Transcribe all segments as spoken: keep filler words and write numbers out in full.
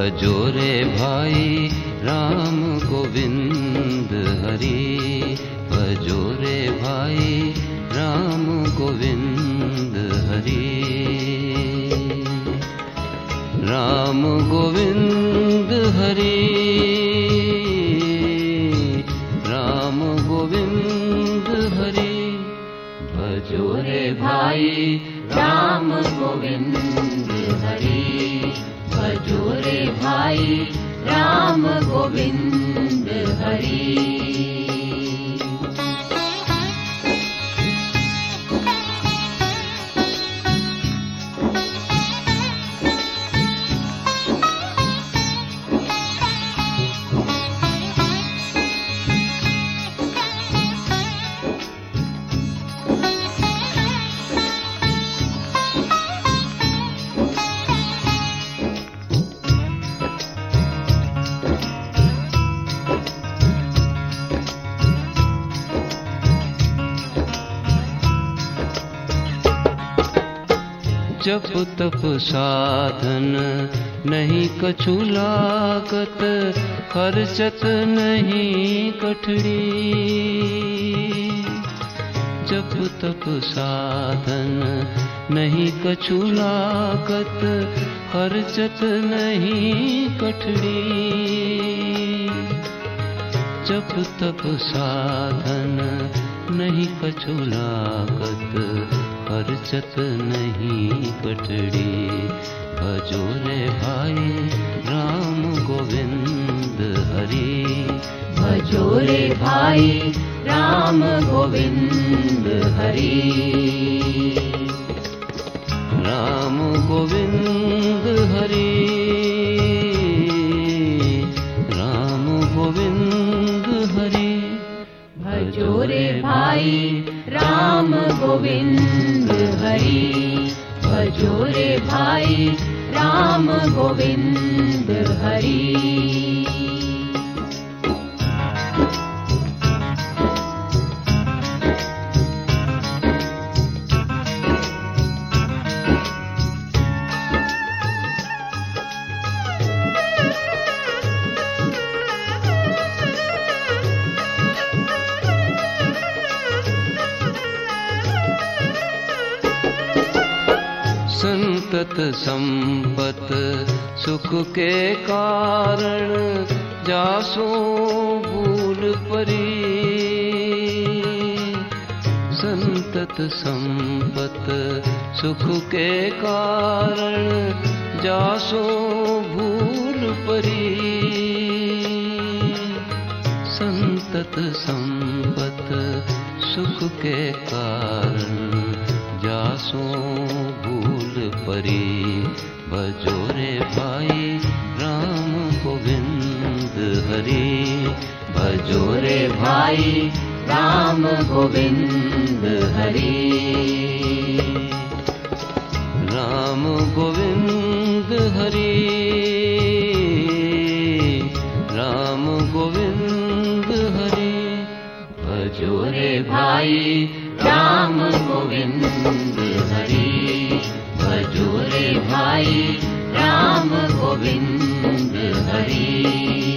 भजोरे भाई राम गोविंद हरि, भजोरे भाई राम गोविंद हरि। राम गोविंद हरि, राम गोविंद हरि, भजोरे भाई राम गोविंद हरि, भजोरे भाई राम गोविंद हरि। जप तप साधन नहीं कछु लागत, खर्चत नहीं कठड़ी। जप तप साधन नहीं कछु लागत, खर्चत नहीं कठड़ी। जप तप साधन नहीं कछु लागत, खर्चत नहीं कठड़ी। भजोरे भाई राम गोविंद हरि, भजोरे भाई राम गोविंद हरि। राम गोविंद हरि, राम गोविंद हरि, भजोरे भाई राम गोविंद हरि, भजोरे भाई राम गोविंद हरि। संतत संपत सुख के कारण, जासो भूल परी। संतत संपत सुख के कारण, जासो भूल परी। संतत संपत सुख के कारण, जासो भूल परी। भजोरे भाई राम गोविंद हरि, भजोरे भाई राम गोविंद हरि। राम गोविंद हरि, राम गोविंद हरि, भजोरे भाई राम गोविंद हरि, भजोरे भाई राम गोविंद हरि।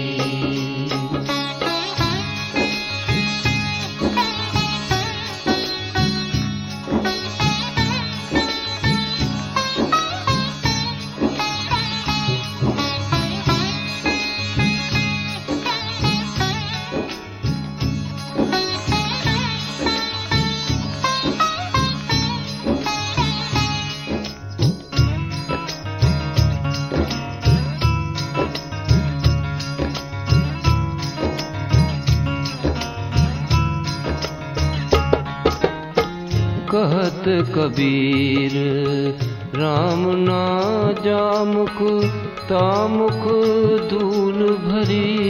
कहत कबीर राम ना जामुख, तामुख धूल भरी।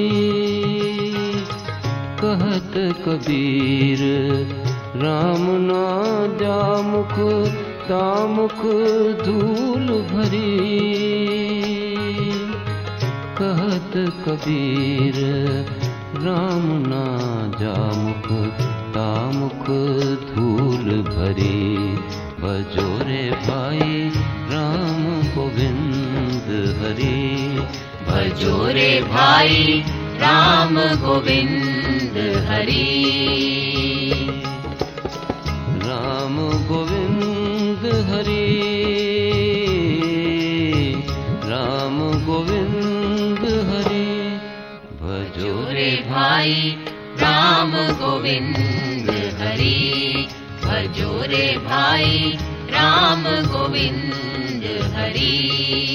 कहत कबीर राम ना जामुख, तामुख धूल भरी। कहत कबीर राम ना जामुख, तामुख धूल भरी। भजोरे भाई राम गोविंद हरि, भजो रे भाई राम गोविंद हरि। राम गोविंद हरि, राम गोविंद हरि। भजो रे भाई राम गोविंद हरि, भजो रे भाई राम गोविंद हरि।